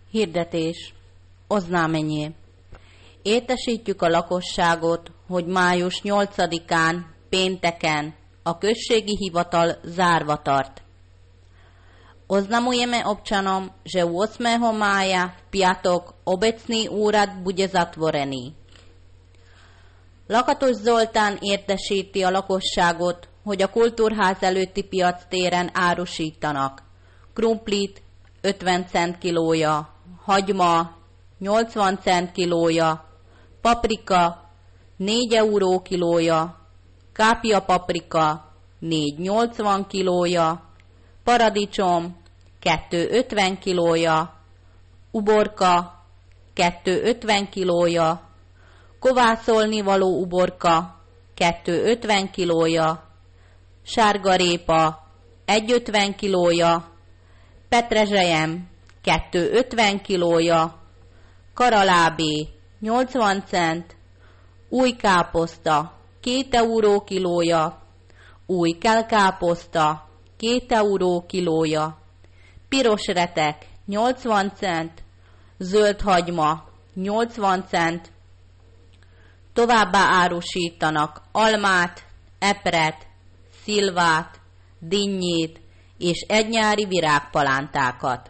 Hirdetés. Oznámenie. Értesítjük a lakosságot, hogy május 8-án, pénteken a községi hivatal zárva tart. Oznamujeme občanom, že 8. mája v piatok obecný úrad bude zatvorený. Lakatos Zoltán értesíti a lakosságot, hogy a Kultúrház előtti piactéren árusítanak krumplit 50 cent kilója, hagyma 80 cent kilója, paprika 4 euró kilója, kápia paprika 4,80 kilója, paradicsom 2,50 kilója, uborka 2,50 kilója, kovászolni való uborka 2,50 kilója, sárgarépa 1,50 kilója, petrezselyem 2,50 kilója, karalábé 80 cent, új káposzta 2 euró kilója, új kelkáposzta 2 euró kilója, piros retek 80 cent, zöld hagyma 80 cent, továbbá árusítanak almát, epret, szilvát, dinnyét és egynyári virágpalántákat.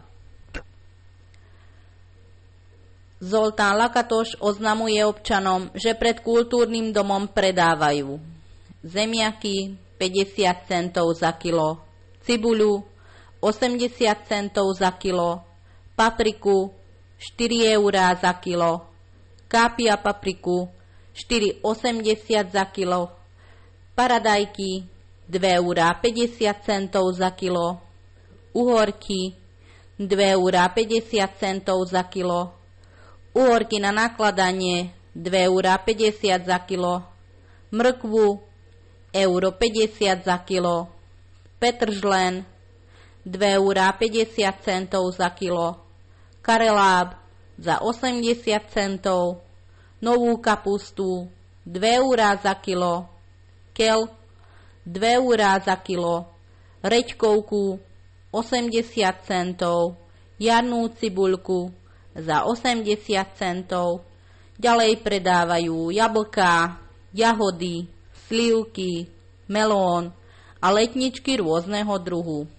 Zoltán Lakatos oznamuje občanom, že pred kultúrnym domom predávajú zemiaky 50 centov za kilo, cibuľu 80 centov za kilo, papriku 4 eurá za kilo, kápia papriku 4,80 za kilo, paradajky 2 eurá 50 centov za kilo, uhorky 2 eurá 50 centov za kilo, uhorky na nakladanie 2 eurá 50 za kilo, mrkvu euro 50 za kilo, petržlen 2 eurá 50 centov za kilo, kareláb za 80 centov, novú kapustu 2 eurá za kilo, kel 2 eurá za kilo, reďkovku 80 centov, jarnú cibuľku za 80 centov, ďalej predávajú jablká, jahody, slivky, melón a letničky rôzneho druhu.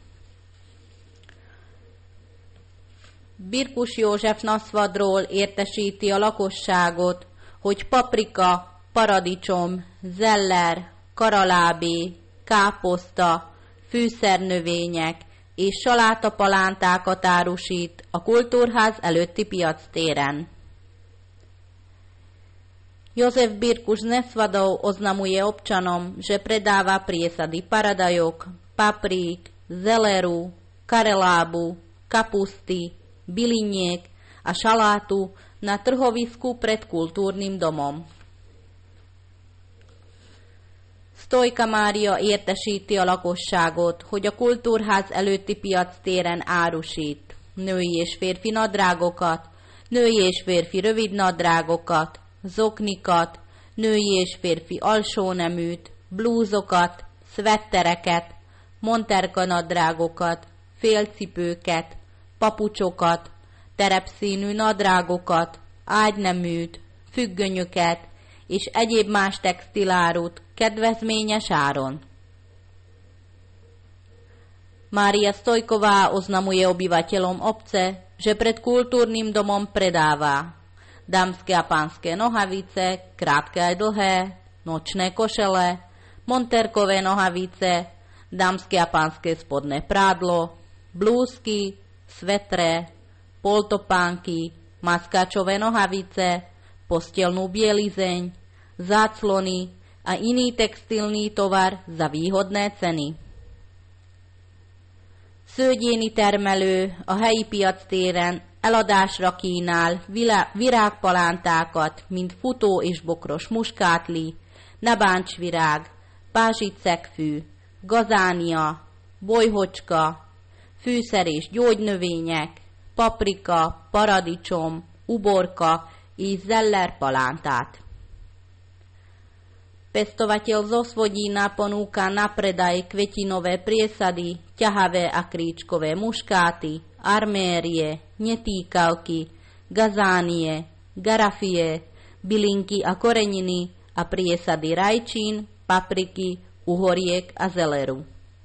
Birkus József Naszvadról értesíti a lakosságot, hogy paprika, paradicsom, zeller, karalábé, káposzta, fűszernövények és salátapalántákat árusít a Kultúrház előtti piactéren. Jozef Birkus Neszvadov oznamuje občanom, že predáva priesady paradajok, paprík, zeleru, karelábu, kapusty, byliniek a šalátu na trhovisku pred kultúrnym domom. Stojka Mária értesíti a lakosságot, hogy a Kultúrház előtti piactéren árusít női és férfi nadrágokat, női és férfi rövid nadrágokat, zoknikat, női és férfi alsóneműt, blúzokat, szvettereket, monterka nadrágokat, félcipőket, papucsokat, terepszínű nadrágokat, ágyneműt, függönyöket és egyéb más textilárut kedvezményes áron. Mária Stojková oznamuje obyvateľom obce, že pred kultúrnym domom predáva dámske a pánske nohavice, krátke aj dlhé, nočné košele, monterkové nohavice, dámske a pánske spodné prádlo, blúzky, svetre, poltopánky, maskáčové nohavice, postelnú bielizeň, záclony a iný textilný tovar za výhodné ceny. Szőgyéni termelő a helyi piactéren eladásra kínál virágpalántákat, mint futó és bokros muskátli, nebáncsvirág, pázsicegfű, gazánia, bolyhocska, fűszer és gyógynövények, paprika, paradicsom, uborka és zeller palántát. Pestovateľ zo Svodína ponúka na predaj kvetinové priesady, ťahavé a kríčkové muškáty, armérie, netýkalky, gazánie, garafie, bylinky a koreniny a priesady rajčín, papriky, uhoriek a zeleru.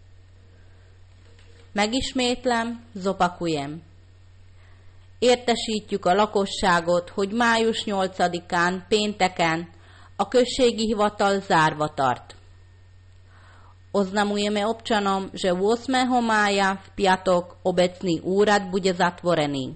Megismétlem, zopakujem. Értesítjük a lakosságot, hogy május 8-án, pénteken a községi hivatal zárva tart. Oznamujeme občanom, že 8. mája v piatok obecný úrad bude zatvorený.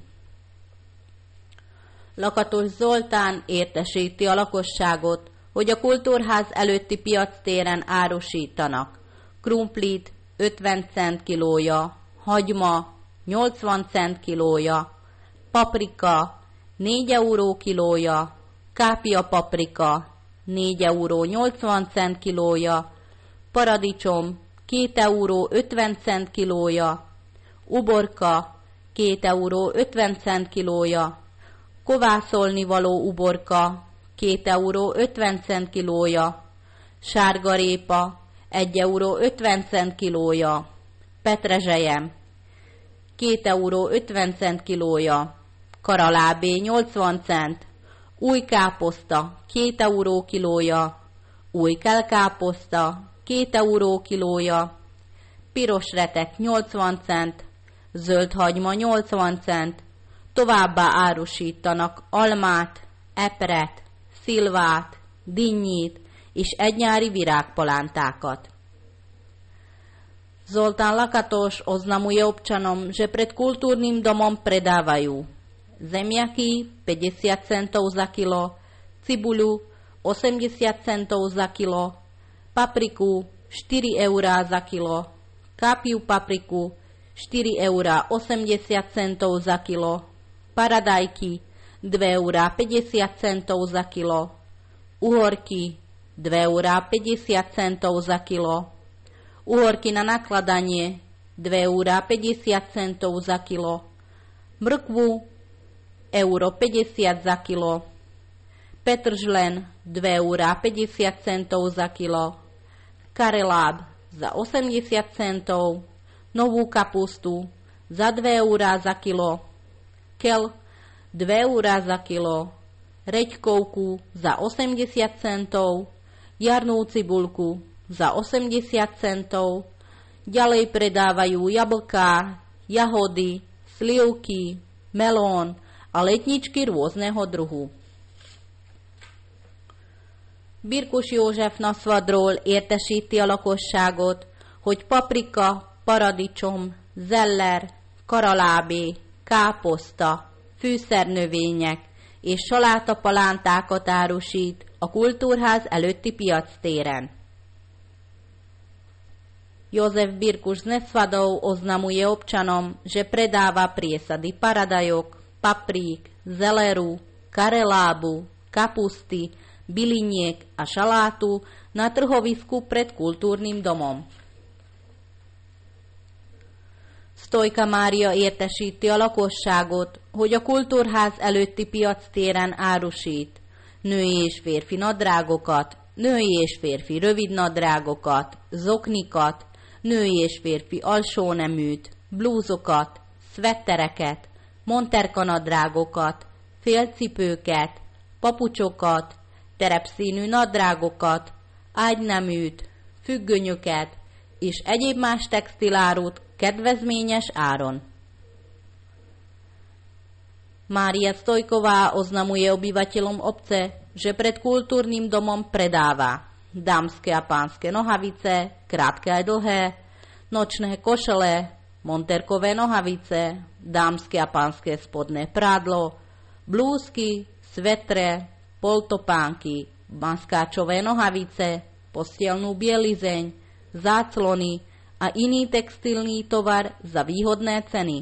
Lakatos Zoltán értesíti a lakosságot, hogy a kultúrház előtti piactéren árusítanak krumplit 50 cent kilója, hagyma 80 cent kilója, paprika 4 euró kilója, kápia paprika 4 euró 80 cent kilója, paradicsom 2 euró 50 cent kilója, uborka 2 euró 50 cent kilója, kovászolni való uborka 2 euró 50 cent kilója, sárgarépa 1 euró 50 cent kilója, petrezselyem 2 euró 50 cent kilója, karalábé 80 cent, új káposzta 2 euró kilója, új kelkáposzta 2 euró kilója, piros retek 80 cent, zöld hagyma 80 cent, továbbá árusítanak almát, epret, szilvát, dinnyit és egynyári virágpalántákat. Zoltán Lakatos oznamuje občanom, že pred kultúrnym domom predávajú zemiaky 50 centov za kilo, cibuľu 80 centov za kilo, papriku 4 eurá za kilo, kápiu papriku 4 eurá 80 centov za kilo, paradajky 2 eurá 50 centov za kilo, uhorky 2 eurá 50 centov za kilo, uhorky na nakladanie 2 eurá 50 centov za kilo, mrkvu euro 50 za kilo, petržlen 2 eurá 50 centov za kilo, kareláb za 80 centov, novú kapustu za 2 eurá za kilo, kel 2 eurá za kilo, reďkovku za 80 centov, jarnú cibulku za 80 centov, ďalej predávajú jablká, jahody, slivky, melón a letničky rôzneho druhu. Birkus József Naszvadról értesíti a lakosságot, hogy paprika, paradicsom, zeller, karalábé, káposzta, fűszernövények és salátapalántákat árusít a kultúrház előtti piactéren. Józef Birkus z Neszvadov oznamuje občanom, že predáva priesady paradajok, paprík, zeleru, karelábu, kapusty, byliniek a šalátu na trhovisku pred kultúrnym domom. Sztojka Mária értesíti a lakosságot, hogy a kultúrház előtti piactéren árusít női és férfi nadrágokat, női és férfi rövid nadrágokat, zoknikat, női és férfi alsóneműt, blúzokat, szvettereket, monterkanadrágokat, félcipőket, papucsokat, terepszínű nadrágokat, ágyneműt, függönyöket és egyéb más textilárut kedvezményes áron. Mária Stojková oznamuje obyvateľom obce, že pred kultúrnym domom predáva dámske a pánske nohavice, krátke a dlhé, nočné košele, monterkové nohavice, dámske a pánske spodné prádlo, blúzky, svetre, poltopánky, maskáčové nohavice, postielnú bielizeň, záclony a iný textilný tovar za výhodné ceny.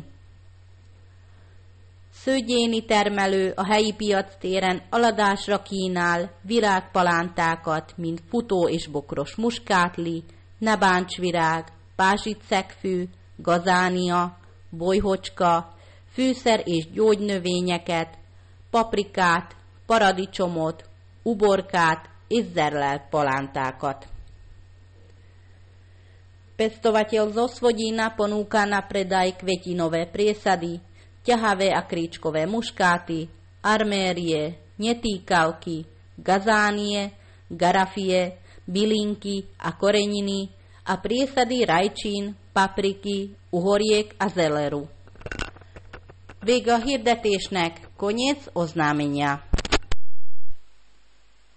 Szőgyéni termelő a helyi piactéren aladásra kínál virágpalántákat, mint futó és bokros muskátli, nebáncsvirág, pázsicegfű, gazánia, bolyhocska, fűszer és gyógynövényeket, paprikát, paradicsomot, uborkát és zerlelt palántákat. Pestovateľ zo Svodína ponúka na predaj kvetinové priesady, ťahavé a kríčkové muškáty, armérie, netýkalky, gazánie, garafie, bylinky a koreniny a priesady rajčín, papriky, uhoriek a zeleru. Vége a hirdetésnek, koniec oznámenia.